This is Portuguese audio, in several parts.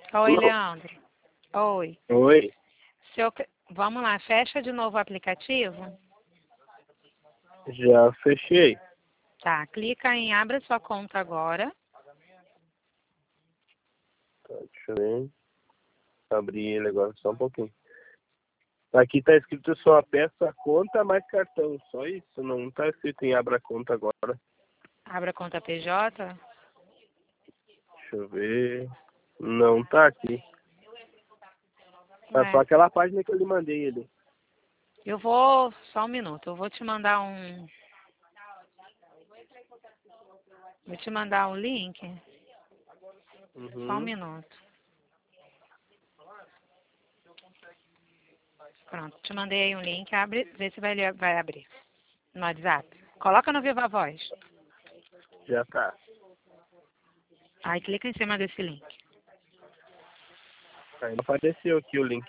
Oi, Leandro. Oi. Oi, Vamos lá, fecha de novo o aplicativo. já fechei. Tá, clica em abra sua conta agora. Tá, deixa eu ver. Abrir ele agora só um pouquinho. Aqui tá escrito só peça conta mais cartão. Só isso, não tá escrito em abra conta agora. Abra a conta PJ. Deixa eu ver. Não tá aqui. Tá Ué, só aquela página que eu lhe mandei ali. só um minuto, eu vou te mandar um link. Só um Uhum. minuto. Pronto, te mandei aí um link, abre, vê se vai abrir no WhatsApp. Coloca no Viva Voz. Já tá. Aí clica em cima desse link. Aí não apareceu aqui o link.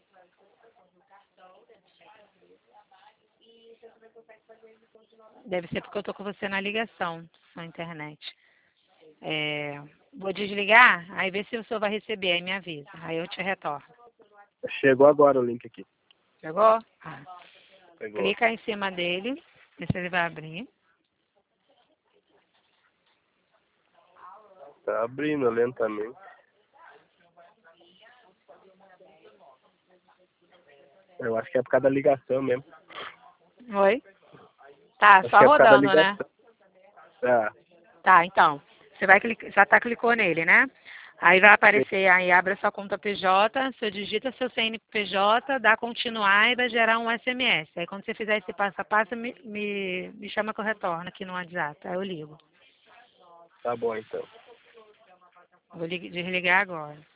Deve ser porque eu tô com você na ligação, na internet. Vou desligar, aí vê se o senhor vai receber, aí me avisa. Aí eu te retorno. Chegou agora o link aqui. Chegou? Ah. Pegou. Clica em cima dele, vê se ele vai abrir. Tá abrindo lentamente. Eu acho que é por causa da ligação mesmo. Oi? Tá, Acho só que é por causa da rodando, né? ligação. Tá. Tá, então. Você vai clicar, já tá clicou nele, né? Aí vai aparecer aí, abre a sua conta PJ, você digita seu CNPJ, dá continuar e vai gerar um SMS. Aí quando você fizer esse passo a passo, me chama que eu retorno aqui no WhatsApp. Aí eu ligo. Tá bom então. Vou desligar agora.